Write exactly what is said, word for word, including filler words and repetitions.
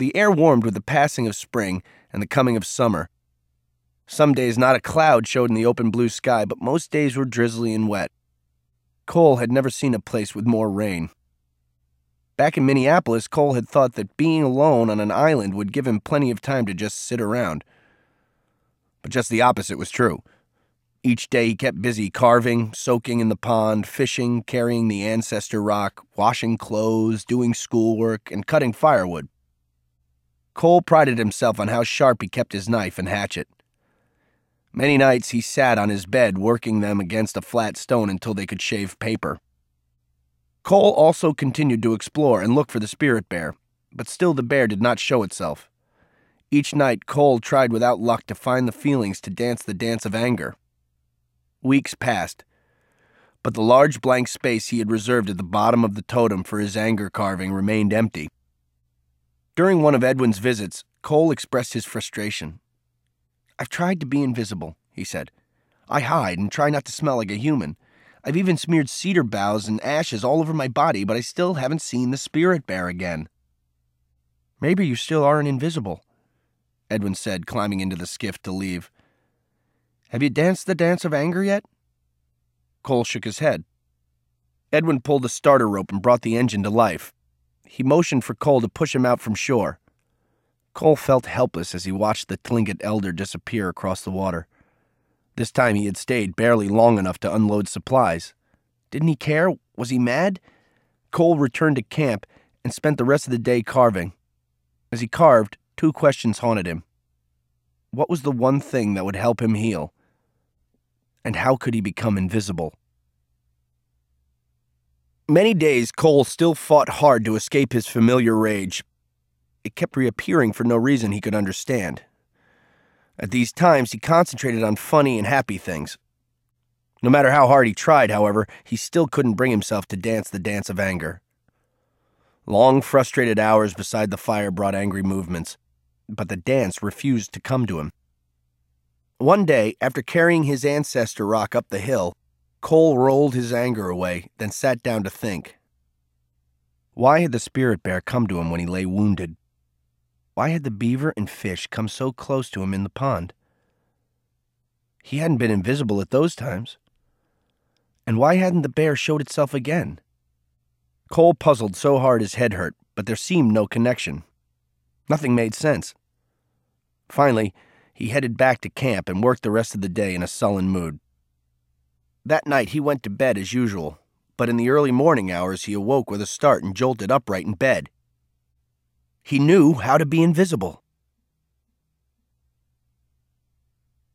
The air warmed with the passing of spring and the coming of summer. Some days not a cloud showed in the open blue sky, but most days were drizzly and wet. Cole had never seen a place with more rain. Back in Minneapolis, Cole had thought that being alone on an island would give him plenty of time to just sit around. But just the opposite was true. Each day he kept busy carving, soaking in the pond, fishing, carrying the ancestor rock, washing clothes, doing schoolwork, and cutting firewood. Cole prided himself on how sharp he kept his knife and hatchet. Many nights he sat on his bed working them against a flat stone until they could shave paper. Cole also continued to explore and look for the spirit bear, but still the bear did not show itself. Each night Cole tried without luck to find the feelings to dance the dance of anger. Weeks passed, but the large blank space he had reserved at the bottom of the totem for his anger carving remained empty. During one of Edwin's visits, Cole expressed his frustration. "I've tried to be invisible," he said. "I hide and try not to smell like a human. I've even smeared cedar boughs and ashes all over my body, but I still haven't seen the spirit bear again." "Maybe you still aren't invisible," Edwin said, climbing into the skiff to leave. "Have you danced the dance of anger yet?" Cole shook his head. Edwin pulled the starter rope and brought the engine to life. He motioned for Cole to push him out from shore. Cole felt helpless as he watched the Tlingit elder disappear across the water. This time he had stayed barely long enough to unload supplies. Didn't he care? Was he mad? Cole returned to camp and spent the rest of the day carving. As he carved, two questions haunted him. What was the one thing that would help him heal? And how could he become invisible? Many days Cole still fought hard to escape his familiar rage. It kept reappearing for no reason he could understand. At these times, he concentrated on funny and happy things. No matter how hard he tried, however, he still couldn't bring himself to dance the dance of anger. Long, frustrated hours beside the fire brought angry movements, but the dance refused to come to him. One day, after carrying his ancestor rock up the hill, Cole rolled his anger away, then sat down to think. Why had the spirit bear come to him when he lay wounded? Why had the beaver and fish come so close to him in the pond? He hadn't been invisible at those times. And why hadn't the bear showed itself again? Cole puzzled so hard his head hurt, but there seemed no connection. Nothing made sense. Finally, he headed back to camp and worked the rest of the day in a sullen mood. That night he went to bed as usual, but in the early morning hours he awoke with a start and jolted upright in bed. He knew how to be invisible.